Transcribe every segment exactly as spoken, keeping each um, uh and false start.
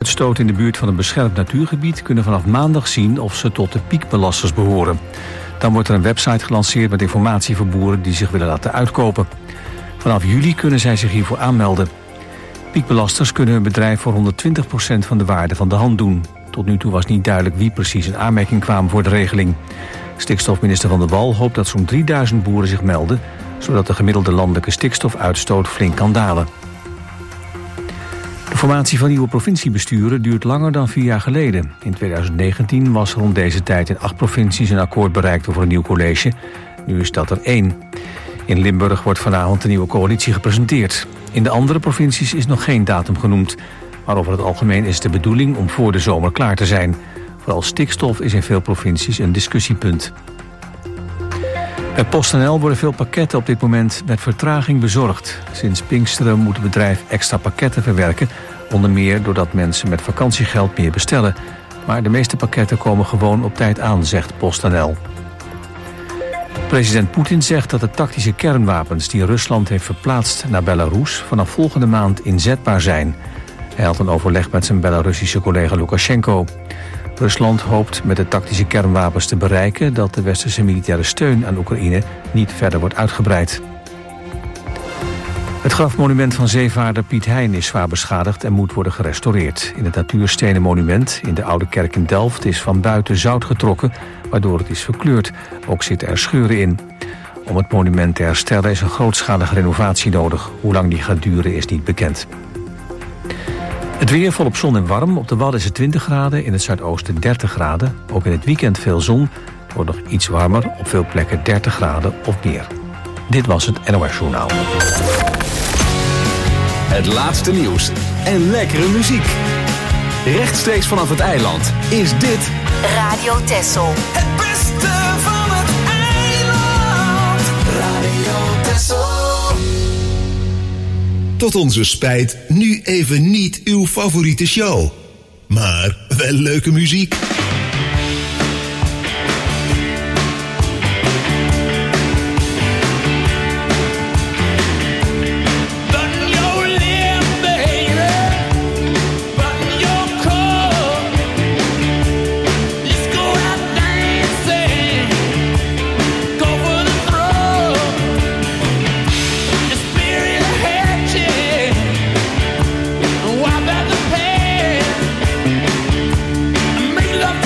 uitstoot in de buurt van een beschermd natuurgebied kunnen vanaf maandag zien of ze tot de piekbelasters behoren. Dan wordt er een website gelanceerd met informatie voor boeren die zich willen laten uitkopen. Vanaf juli kunnen zij zich hiervoor aanmelden. Piekbelasters kunnen hun bedrijf voor honderdtwintig procent van de waarde van de hand doen. Tot nu toe was niet duidelijk wie precies in aanmerking kwamen voor de regeling. Stikstofminister Van der Wal hoopt dat zo'n drieduizend boeren zich melden, zodat de gemiddelde landelijke stikstofuitstoot flink kan dalen. De formatie van nieuwe provinciebesturen duurt langer dan vier jaar geleden. In tweeduizend negentien was rond deze tijd in acht provincies een akkoord bereikt over een nieuw college. Nu is dat er één. In Limburg wordt vanavond de nieuwe coalitie gepresenteerd. In de andere provincies is nog geen datum genoemd. Maar over het algemeen is de bedoeling om voor de zomer klaar te zijn. Vooral stikstof is in veel provincies een discussiepunt. Bij PostNL worden veel pakketten op dit moment met vertraging bezorgd. Sinds Pinksteren moet het bedrijf extra pakketten verwerken, onder meer doordat mensen met vakantiegeld meer bestellen. Maar de meeste pakketten komen gewoon op tijd aan, zegt PostNL. President Poetin zegt dat de tactische kernwapens die Rusland heeft verplaatst naar Belarus vanaf volgende maand inzetbaar zijn. Hij had een overleg met zijn Belarussische collega Lukashenko. Rusland hoopt met de tactische kernwapens te bereiken dat de westerse militaire steun aan Oekraïne niet verder wordt uitgebreid. Het grafmonument van zeevaarder Piet Hein is zwaar beschadigd en moet worden gerestaureerd. In het natuurstenen monument in de Oude Kerk in Delft is van buiten zout getrokken, waardoor het is verkleurd. Ook zitten er scheuren in. Om het monument te herstellen is een grootschalige renovatie nodig. Hoe lang die gaat duren is niet bekend. Het weer volop zon en warm. Op de Wadden is het twintig graden, in het zuidoosten dertig graden. Ook in het weekend veel zon. Het wordt nog iets warmer, op veel plekken dertig graden of meer. Dit was het N O S Journaal. Het laatste nieuws en lekkere muziek. Rechtstreeks vanaf het eiland is dit Radio Texel. Het beste van het eiland. Radio Texel. Tot onze spijt nu even niet uw favoriete show. Maar wel leuke muziek. Love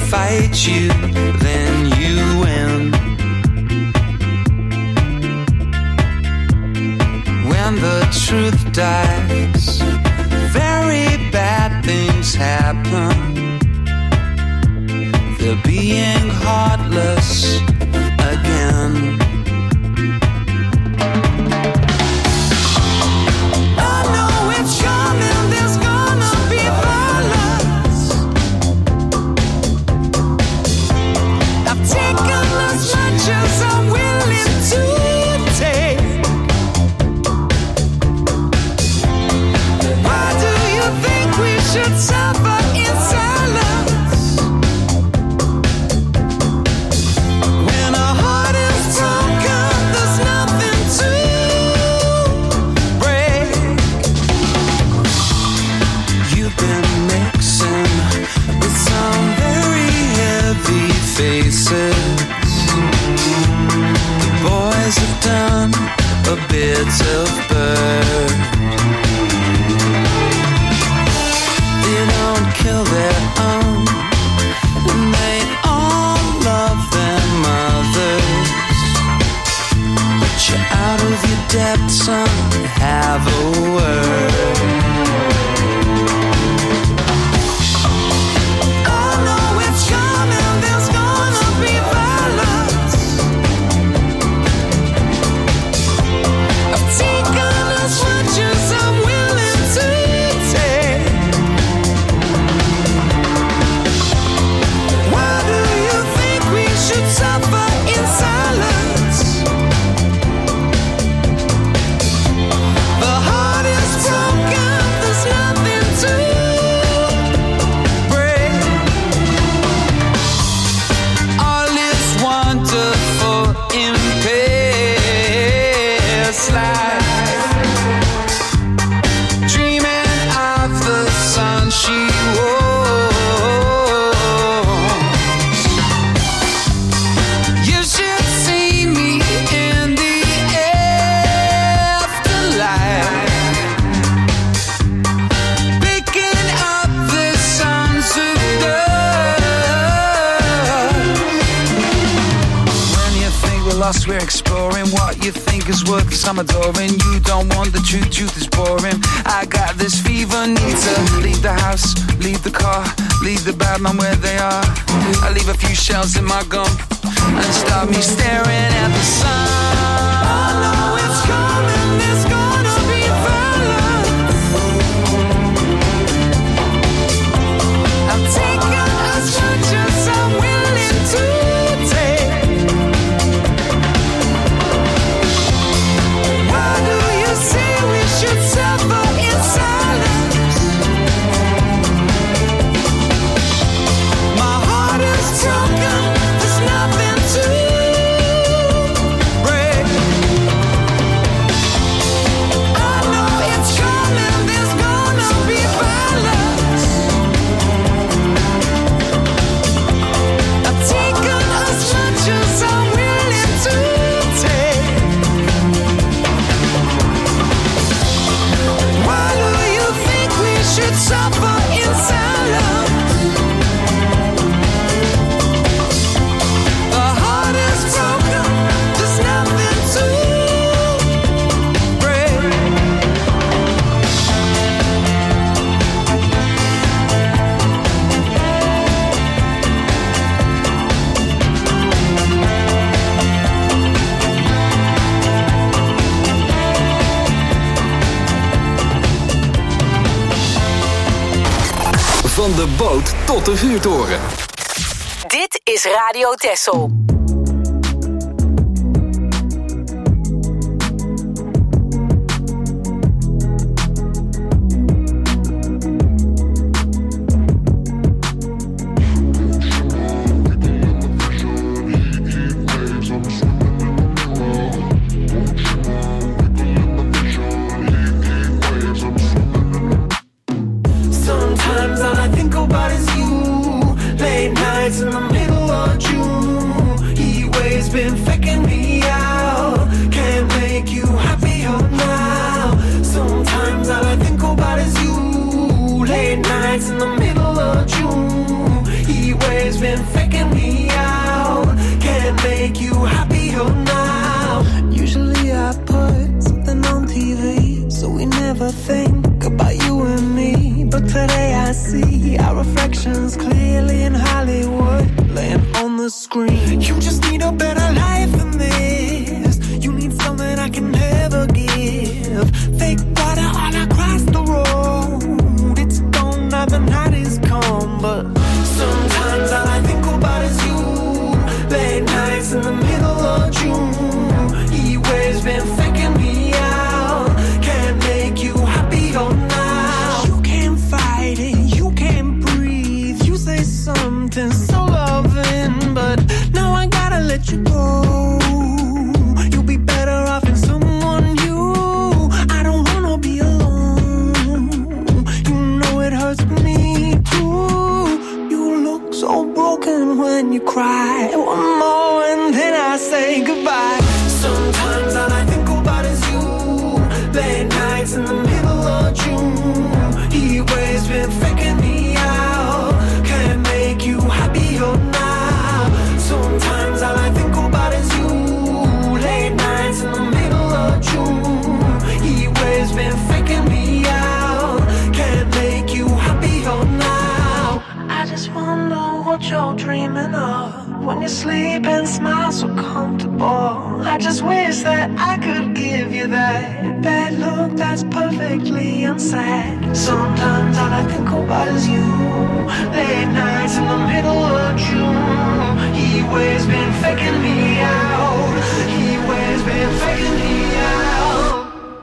fight you, then you win. When the truth dies, very bad things happen. They're being heartless again. I know it's coming, there's gonna be violence. I've taken as much as I'm willing to take. Why do you think we should suffer in silence? When our heart is broken, there's nothing to break. You've been mixing with some very heavy faces. The boys have done a bit of bird. They don't kill their own, and they all love their mothers. But you're out of your depth, son, have a word. I know it's coming, there's gonna be violence. I've taken as much as I'm willing to take. Why do you think we should suffer in silence? The heart is broken, there's nothing to break. All is wonderful in past life. Dreaming of the sun she was. You should see me in the afterlife, picking up the sons of God. When you think we're lost, we're exploring. What you think is worth some adoring. You don't want the truth, truth is boring. I got this fever, need to leave the house, leave the car, leave the bad man where they are. I leave a few shells in my gum and start me staring at the sun. I know it's coming, there's gonna be violence. I'm taking as much as I'm willing to take. Why do you say we should suffer in silence? My heart is broken, there's nothing to break. I know it's coming, there's gonna be violence. I've taken as much as I'm willing to take. Why do you think we should suffer in silence? The heart is broken, there's nothing to break. Van de boot tot de vuurtoren. Dit is Radio Texel. Sometimes all I think about is you. Late nights in the middle of June. Heat waves been faking me out. Can't make you happier now. Sometimes all I think about is you. Late nights in the middle of June. Heat waves been faking me out. Can't make you happier now. Usually I put something on T V, so we never think about you and me. But today I see our reflections clearly in Hollywood, laying on the screen. You just need a better life than this. You need something I can never give. Fake water all across the road. It's gone now, the night is come. But sometimes all I think about is you. Late nights in the middle of June. He waves been faking me out. Can't make you happier now. You can't fight it, you can't breathe. You say something so loving, but now I gotta let you go. You'll be better off in someone new. I don't wanna be alone. You know it hurts me too. You look so broken when you cry. One more and then I say goodbye. Sometimes all I think about is you. Late nights in the middle of June. He waves been faking me out. Can't make you happier now. Sometimes all I think about is you. Late nights in the middle of June. He waves been faking me out. Can't make you happier now. I just wonder what you're dreaming of when you sleep and smile so comfortable. I just wish that I could give you that bad look that's perfectly unsaid. Sometimes all I think about is you. Late nights in the middle of June. He waves been faking me out. He waves been faking me out.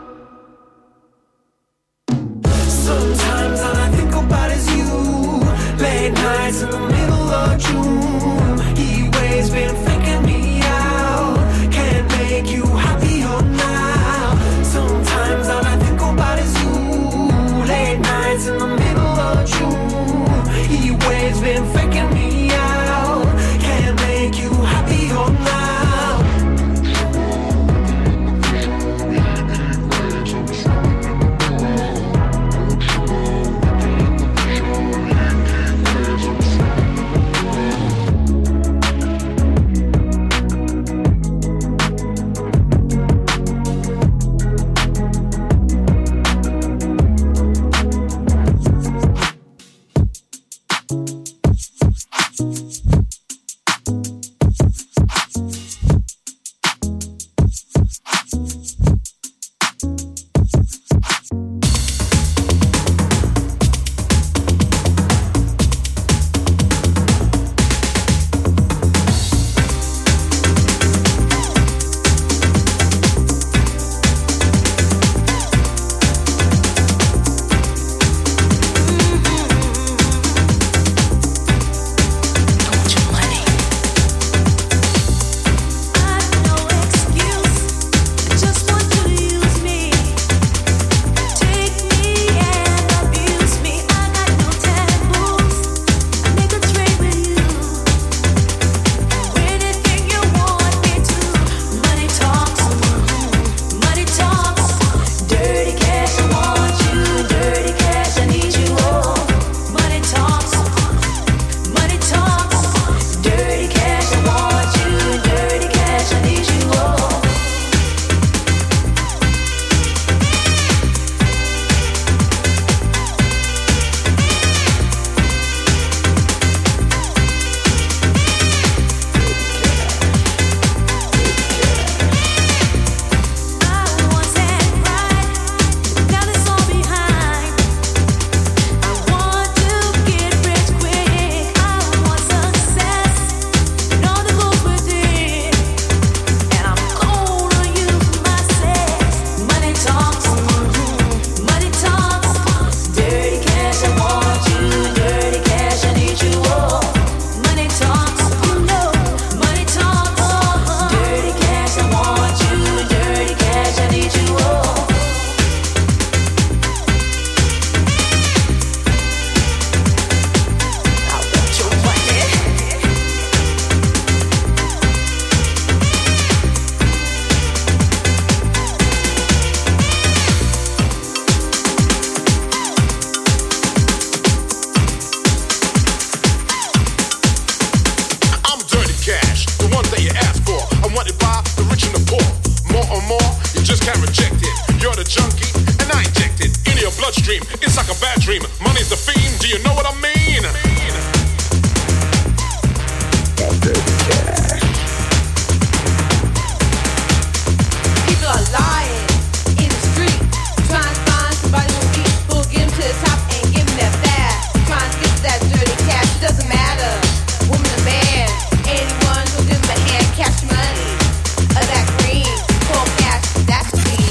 Sometimes all I think about is you. Late nights in the middle of June. He waves been faking me out. Can't make you happier now. Sometimes all I think about is you. Late nights in the middle of June. He waves been faking me out. Can't make you happier now. You're the junkie, and I inject it into your bloodstream. It's like a bad dream. Money's the fiend. Do you know what I mean? People are lying in the street, trying to find somebody who'll be, who'll get them to the top and give them that fast. Trying to get to that dirty cash, it doesn't matter. Woman or man, anyone who'll give them a hand, cash money, or that green, cold cash, that's clean.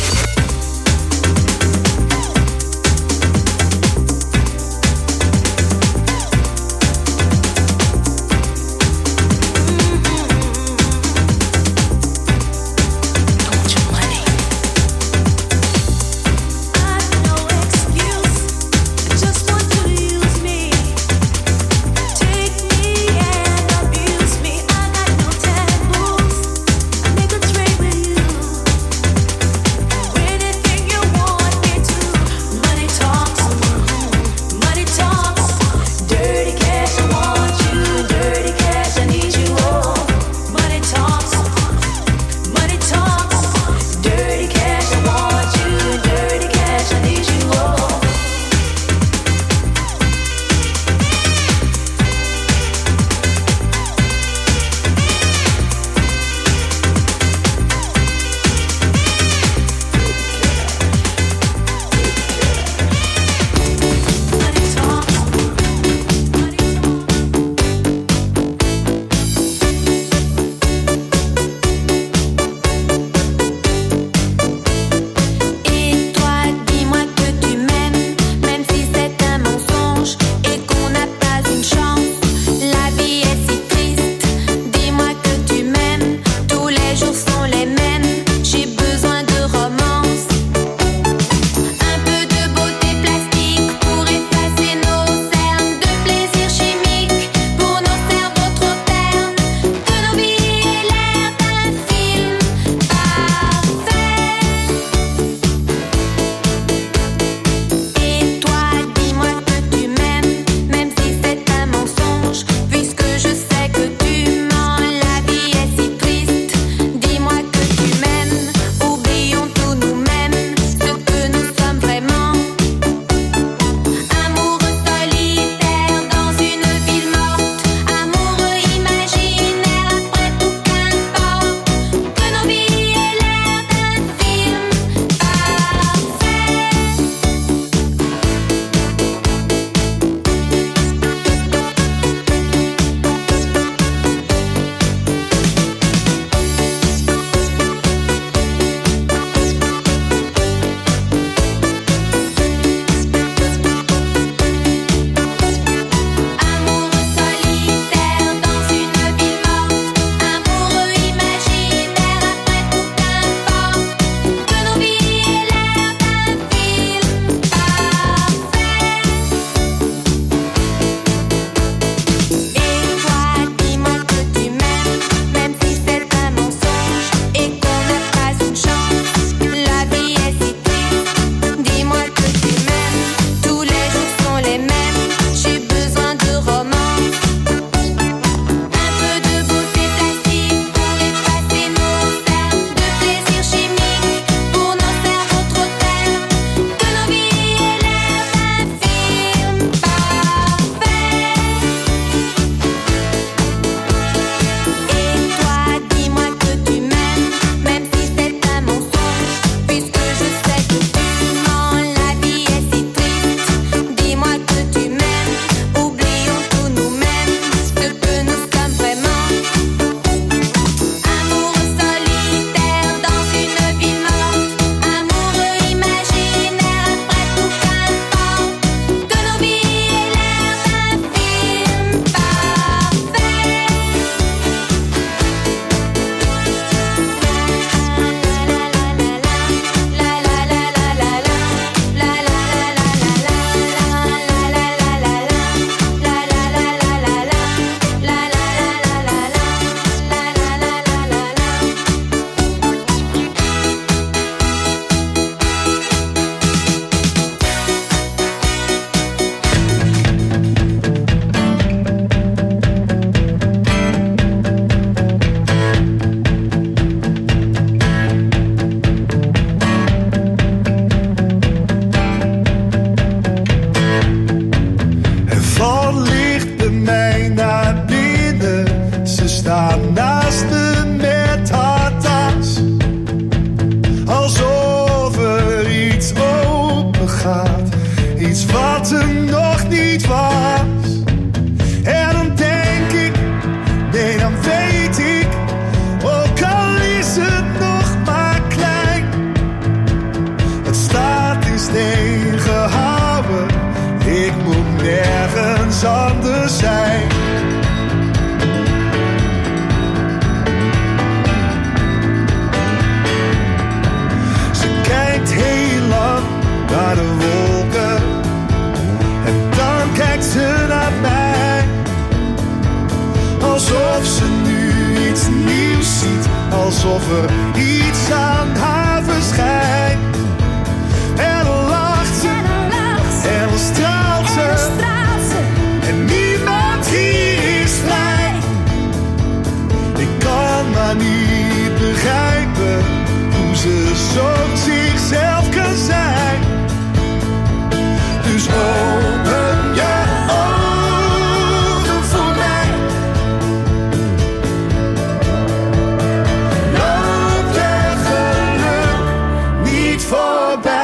zijn. Ze kijkt heel lang naar de wolken en dan kijkt ze naar mij, alsof ze nu iets nieuws ziet, alsof er iets aan haar verschijnt. En dan lacht ze, en dan straalt ze, en niemand hier is vrij. Ik kan maar niet begrijpen hoe ze zo zichzelf kan zijn. Dus open je ogen voor mij. Loop je geluk niet voorbij.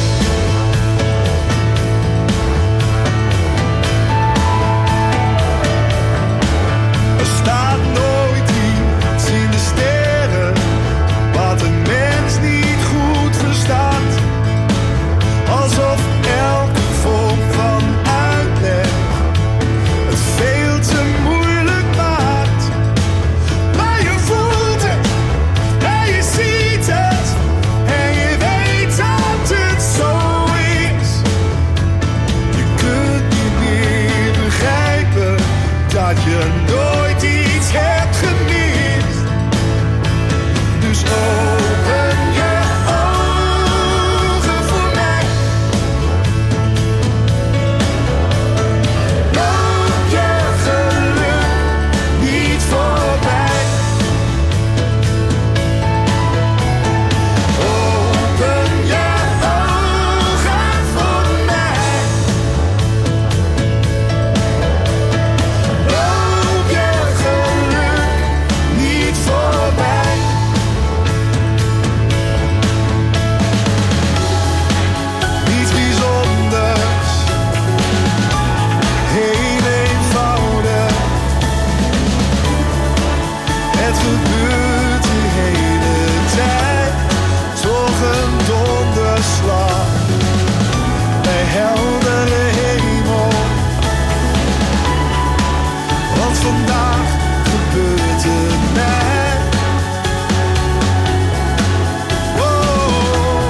Er staat nooit iets in de sterren wat een mens niet goed verstaat. Alsof elke vorm van uitleg het veel te moeilijk maakt. Maar je voelt het en je ziet het en je weet dat het zo is. Je kunt niet meer begrijpen dat je nooit iets hebt gemist. Dus open je ogen voor mij. Loop je geluk niet voorbij. Open je ogen voor mij. Loop je geluk niet voorbij. Niets bijzonders, heel eenvoudig. Het gebeurt de hele tijd, toch een donderslag bij heldere hemel. Want vandaag gebeurt het mij. Oh.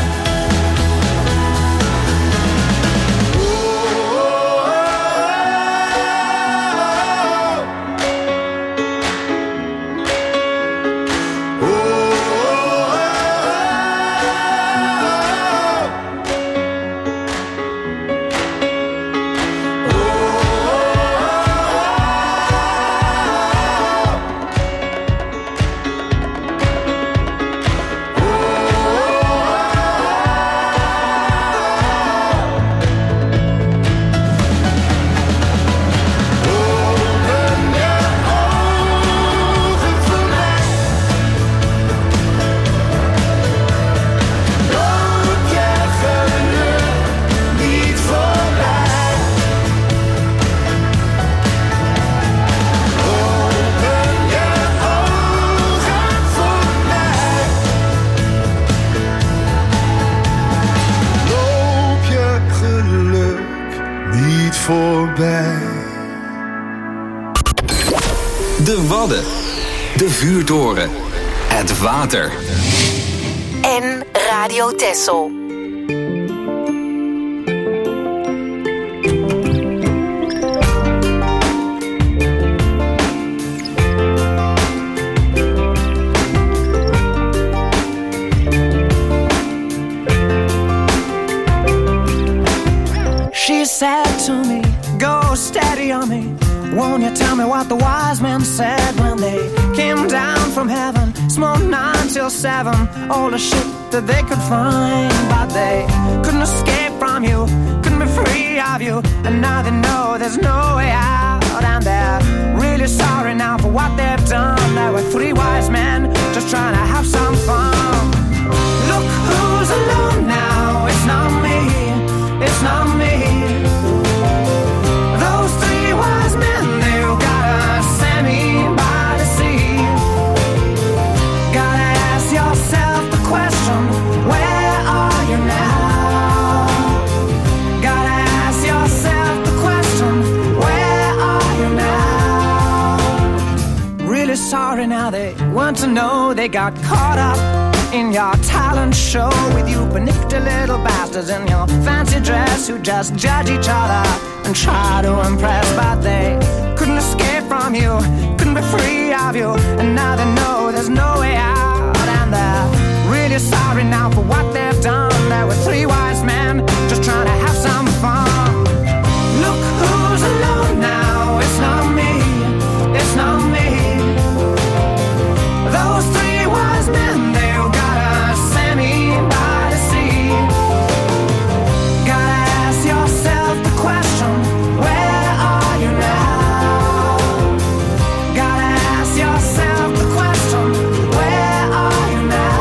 Voorbij. De Wadden. De vuurtoren. Het water. En Radio Texel. She said to me, go steady on me. Won't you tell me what the wise men said when they came down from heaven? Smoked nine till seven, all the shit that they could find. But they couldn't escape from you, couldn't be free of you. And now they know there's no way out. And they're really sorry now for what they've done. There were three wise men just trying to have some fun. Look who's alone now, it's not me, it's not me. Those three wise men, they've gotta send me by the sea. Gotta ask yourself the question, where are you now? Gotta ask yourself the question, where are sorry now they want to know they got caught up in your talent show with you panicked little bastards in your fancy dress who just judge each other and try to impress, but they couldn't escape from you, couldn't be free of you, and now they know there's no way out, and they're really sorry now for what they've done. There were three wise men just trying to have some fun. Look who's alone now, it's not me, it's not me. Those three wise men, they've got a semi by the sea. Gotta ask yourself the question, where are you now? Gotta ask yourself the question, where are you now?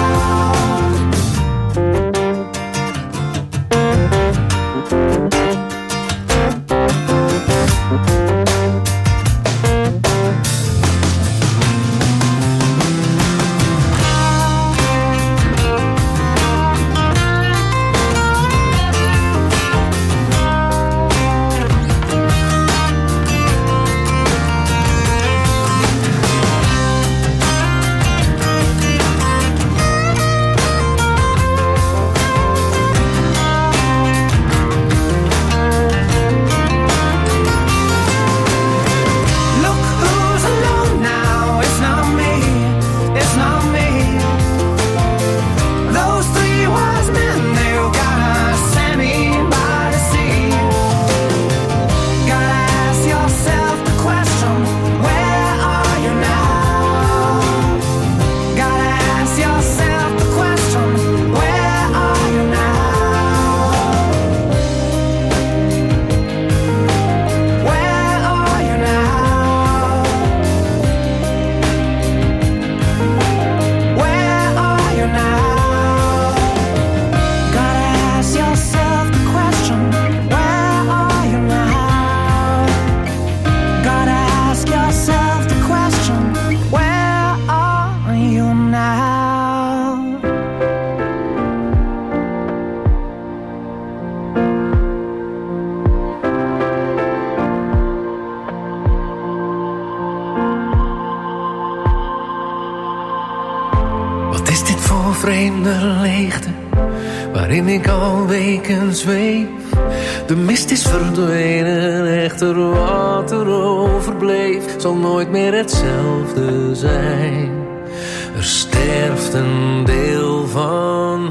Waarin ik al weken zweef. De mist is verdwenen, echter wat er overbleef zal nooit meer hetzelfde zijn. Er sterft een deel van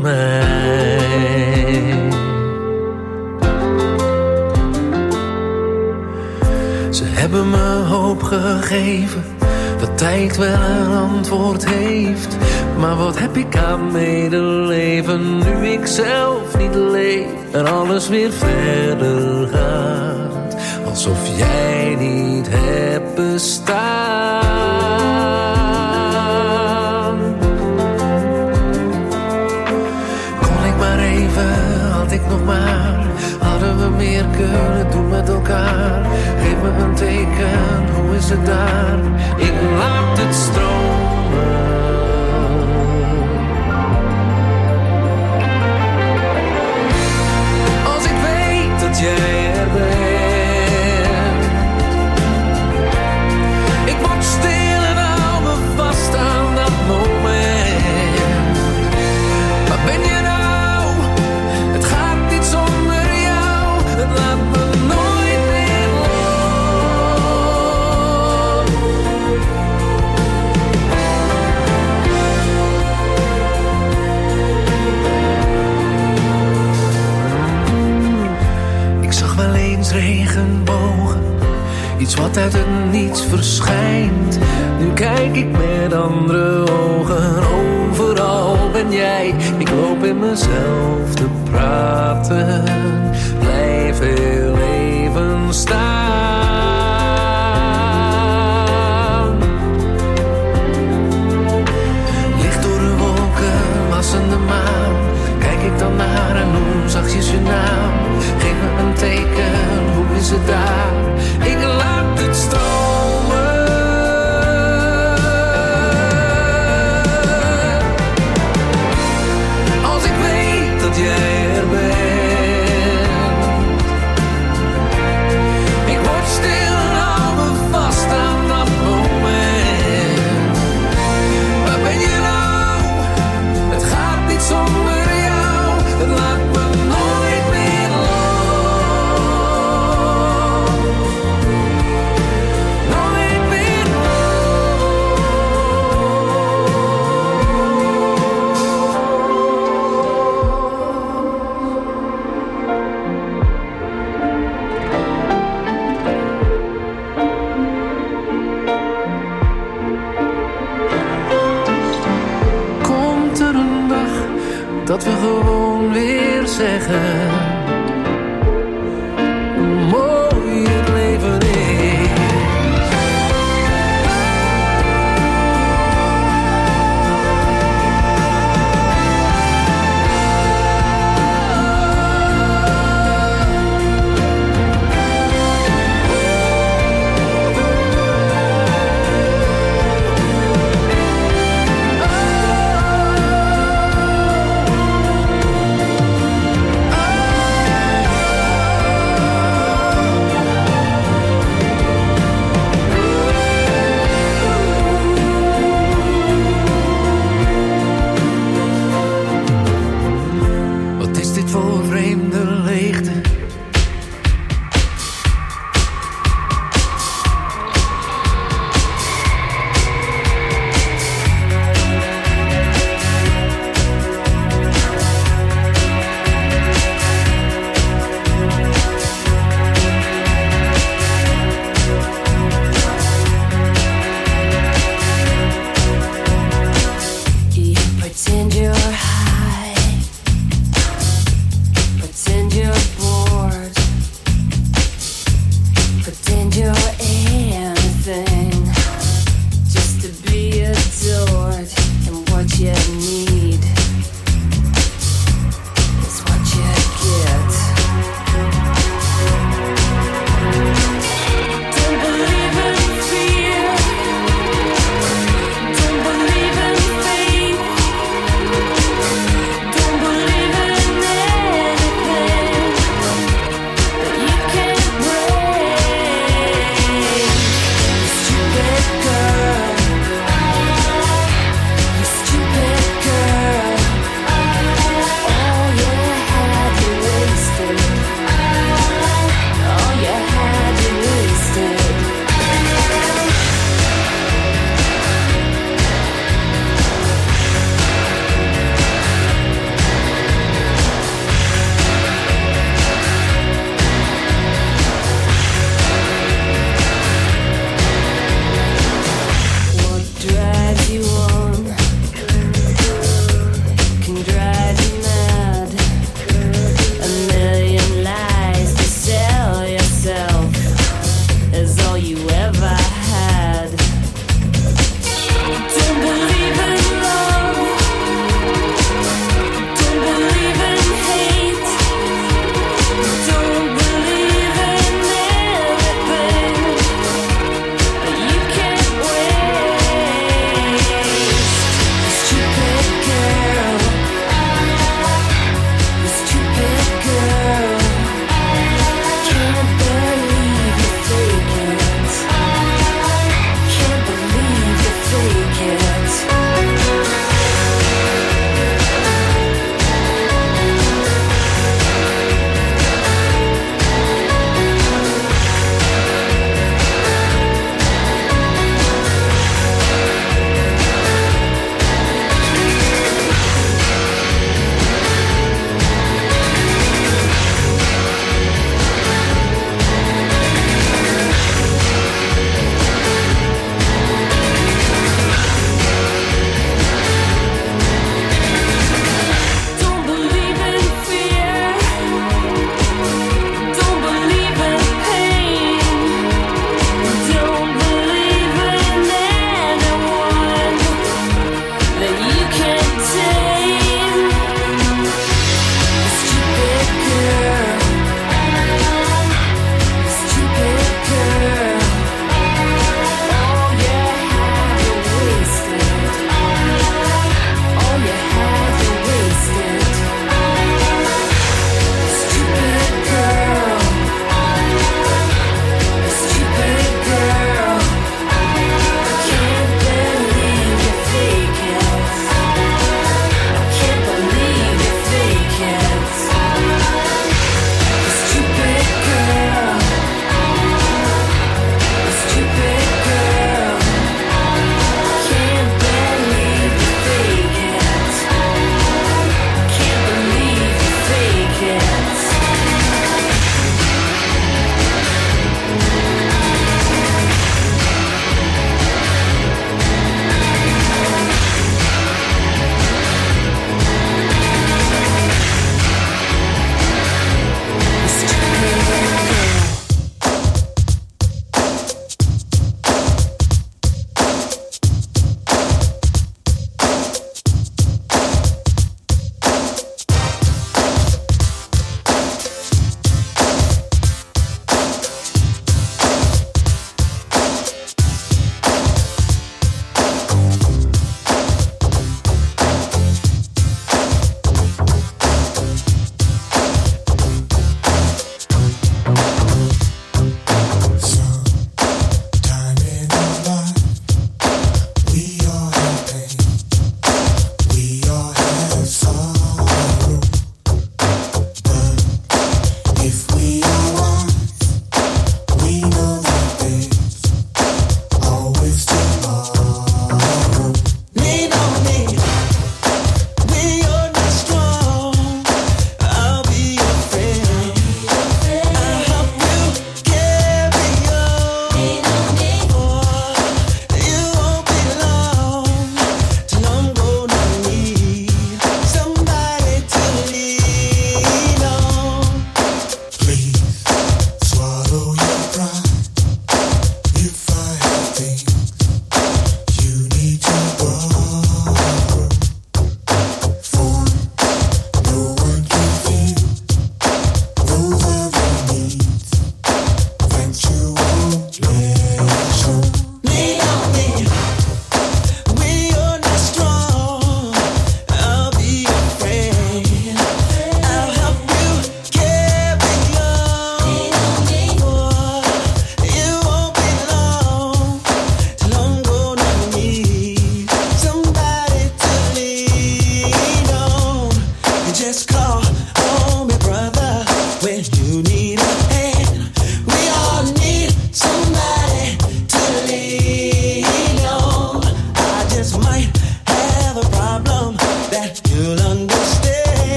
mij. Ze hebben me hoop gegeven dat tijd wel een antwoord heeft. Maar wat heb ik aan medeleven nu ik zelf niet leef en alles weer verder gaat, alsof jij niet hebt bestaan. Kon ik maar even, had ik nog maar, hadden we meer kunnen doen met elkaar. Geef me een teken, hoe is het daar? Ik laat het stromen. Dat jij er bent. Ik word stil en hou me vast aan dat moment. Waar ben je nou? Het gaat niet zonder jou. Het laat me nooit meer regenbogen, iets wat uit het niets verschijnt. Nu kijk ik met andere ogen, overal ben jij. Ik loop in mezelf te praten, blijf heel even staan. Licht door de wolken, wassende maan, kijk ik dan naar en noem zachtjes je naam. Geef me een teken, hoe is het daar? Ik laat het stromen. Als ik weet dat jij er bent. Ik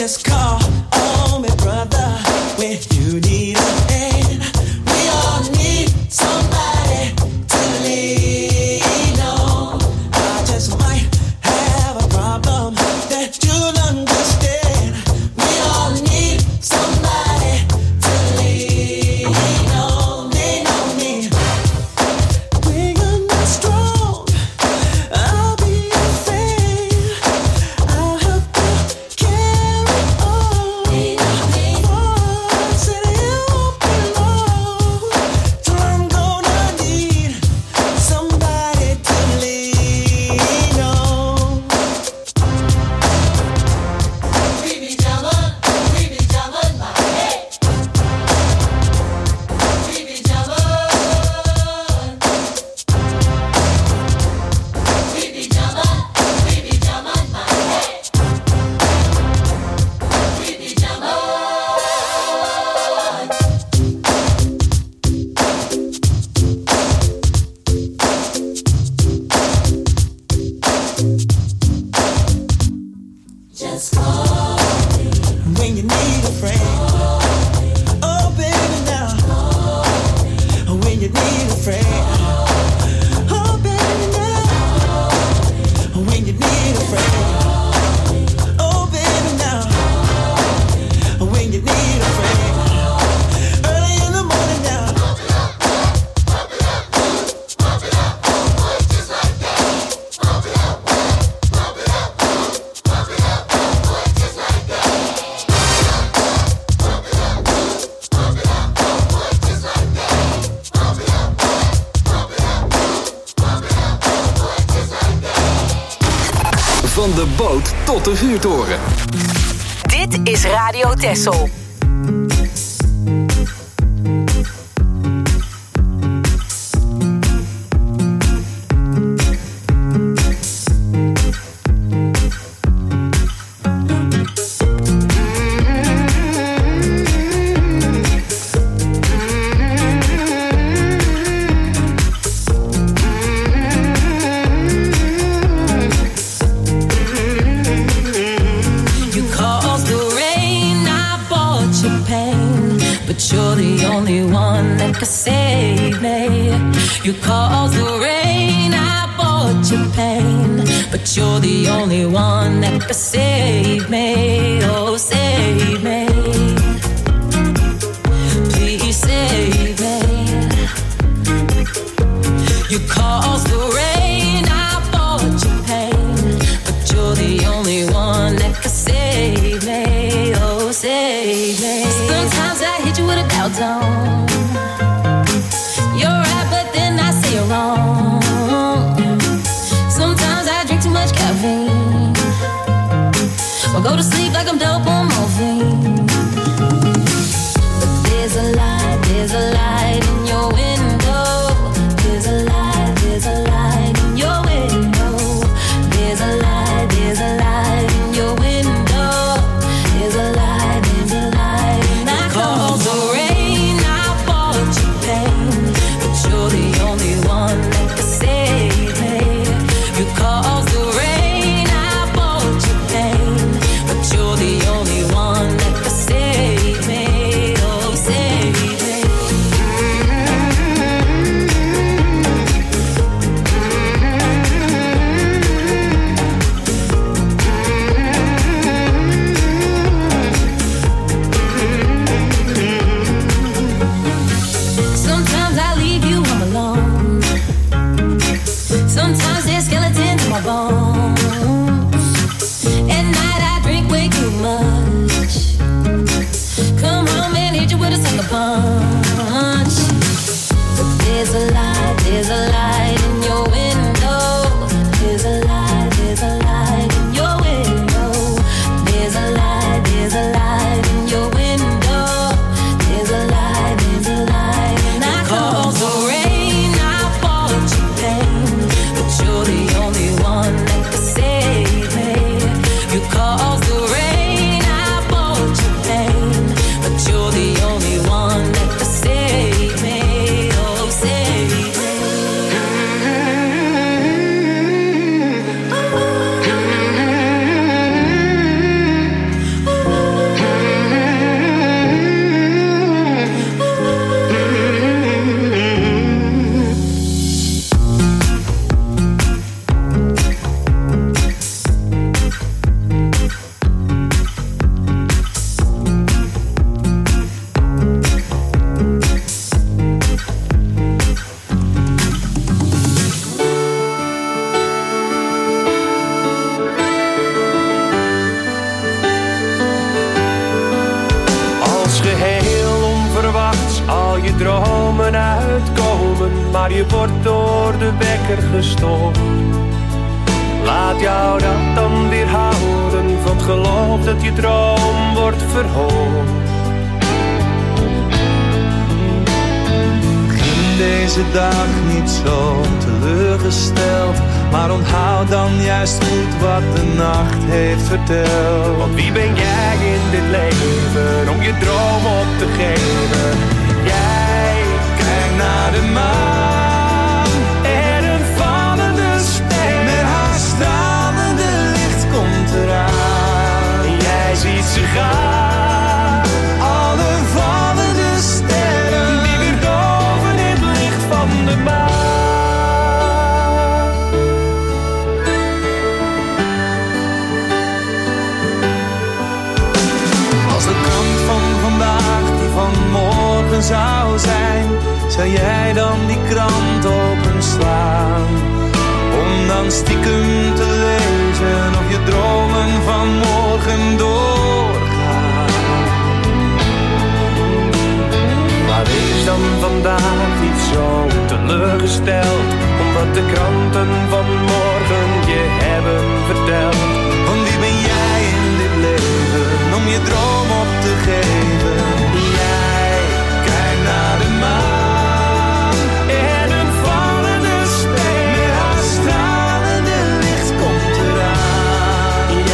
Just call on me, brother, when you need a hand. We all need somebody to lean on. I just might have a problem that you'll understand. We all need somebody to lean on. Lean on me. When you're not strong, I'll be your friend. I'll help you carry on. Lean on me. Once and it won't be long till I'm gonna need somebody to lean on. We be jamming, we be jamming, my head. We be jamming. We be jamming, we be jamming, my head. We be jamming. Just call me when you need a friend. Oh, baby, now. When you need a friend. Oh, baby, now. When you need a friend. Oh, baby, now. When you need a friend. Early in the morning now. Van de boot tot de vuurtoren. Dit is Radio Texel. You caused the rain, I bought you pain, but you're the only one that could save me. You caused the rain, I bought you pain, but you're the only one that could save me. Oh, save me. Please save me. You caused the rain, I bought you pain, but you're the only one that could save me. Oh, save me. Sometimes I hit you with a cow tone. You're right, but then I say you're wrong. Sometimes I drink too much caffeine, or go to sleep like I'm dope on morphine. But there's a light, there's a light in your window. There's a light, there's a light in your window. There's a light, there's a light in your window. There's a light, there's a light in my cause the rain, I bought you pain, but you're the only one that can save me. You caused the rain, I bought you pain, but you're the only je dromen uitkomen, maar je wordt door de wekker gestoord. Laat jou dat dan weer houden van het geloof dat je droom wordt verhoord. Begin deze dag niet zo teleurgesteld, maar onthoud dan juist goed wat de nacht heeft verteld. Want wie ben jij in dit leven om je droom op te geven? Jij kijkt naar de maan en een vallende ster. Met haar stralende licht komt eraan. En jij ziet ze gaan. Alle vallende sterren die weer boven het licht van de maan. Als de krant van vandaag die van morgen zou zijn, zou jij dan die krant openslaan? Om dan stiekem te lezen of je dromen van morgen doorgaan. Maar wees dan vandaag niet zo teleurgesteld, omdat de kranten van morgen je hebben verteld. Want wie ben jij in dit leven om je droom op te geven? Jij kijkt naar de maan en een vallende ster. Met haar stralende licht komt eraan.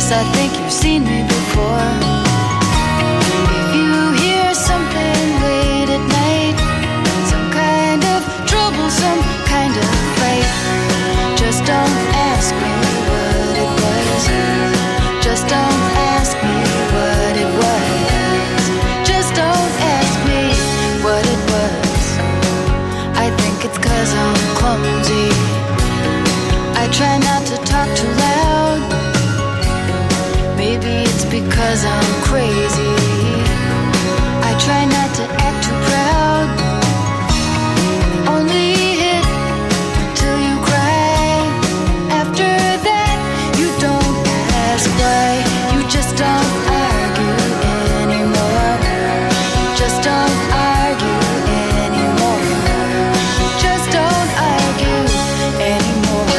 Yes, I think you've seen me before. If you hear something late at night, some kind of trouble, some kind of fight, just don't ask me what it was. Just don't ask me what it was. Just don't ask me what it was. I think it's 'cause I'm clumsy. I try not to talk too loud. Maybe it's because I'm crazy. I try not to act too proud. Only hit till you cry. After that, you don't ask why. You just don't argue anymore. Just don't argue anymore. Just don't argue anymore.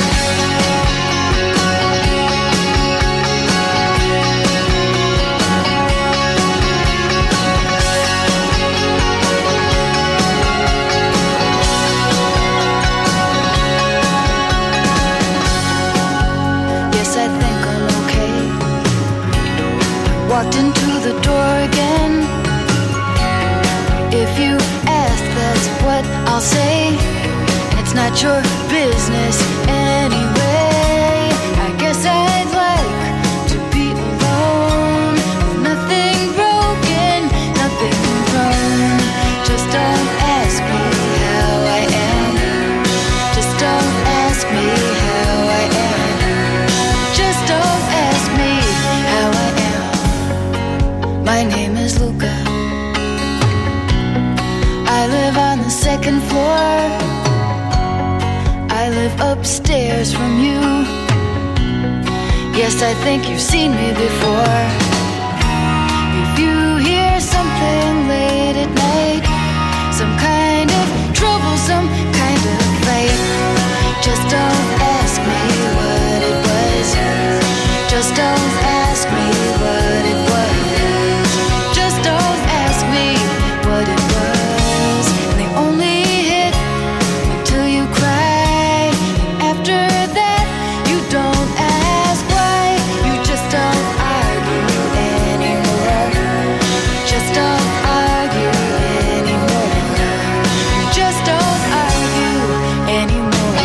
Walked into the door again. If you ask, that's what I'll say. It's not your business anyway. I guess I'd like to be alone, with nothing broken, nothing wrong. Just don't ask me how I am. Just don't ask me how I am. Just don't ask me how I am. My name is Luca. I live on the second floor. I live upstairs from you. Yes, I think you've seen me before. If you hear something late at night, some kind of trouble, some kind of fight, just don't ask me what it was. Just don't ask me what it was. Just don't ask me what it was. And they only hit until you cry. After that, you don't ask why. You just don't argue anymore. Just don't argue anymore. You just don't argue anymore.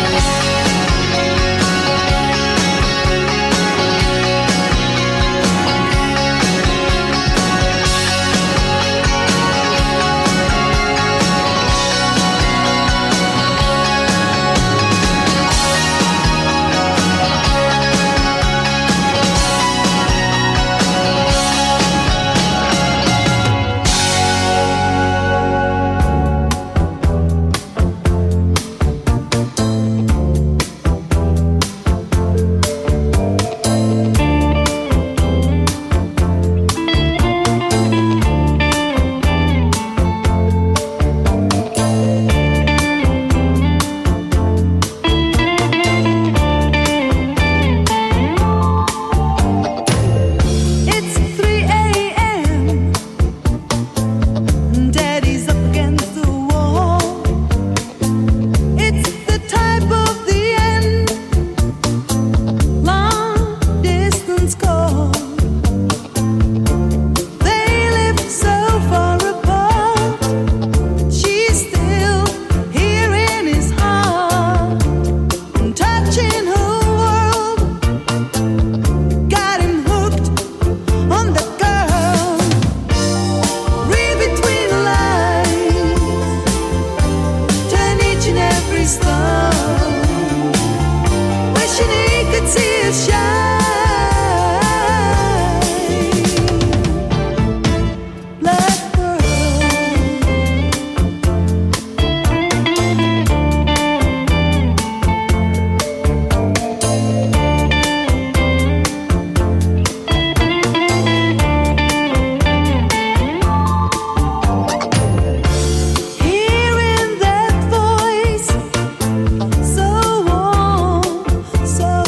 So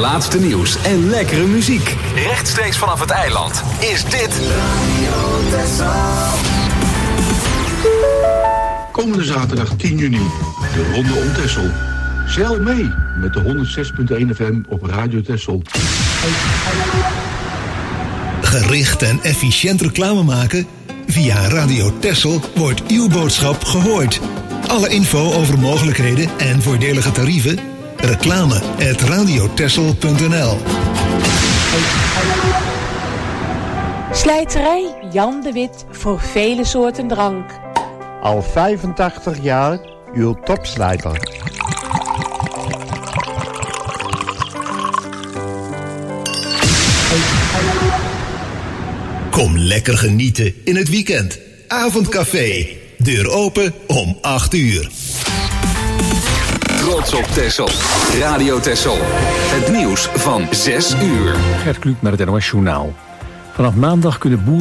laatste nieuws en lekkere muziek. Rechtstreeks vanaf het eiland is dit Radio Texel. Komende zaterdag tien juni, de Ronde om Texel. Zeil mee met de honderdzes komma één F M op Radio Texel. Gericht en efficiënt reclame maken? Via Radio Texel wordt uw boodschap gehoord. Alle info over mogelijkheden en voordelige tarieven? Reclame at radiotexel punt n l. Slijterij Jan de Wit voor vele soorten drank. Al vijfentachtig jaar uw topslijter. Kom lekker genieten in het weekend. Avondcafé. Deur open om acht uur. Trots op Texel. Radio Texel. Het nieuws van zes uur. Gert Kluk met het N O S Journaal. Vanaf maandag kunnen boeren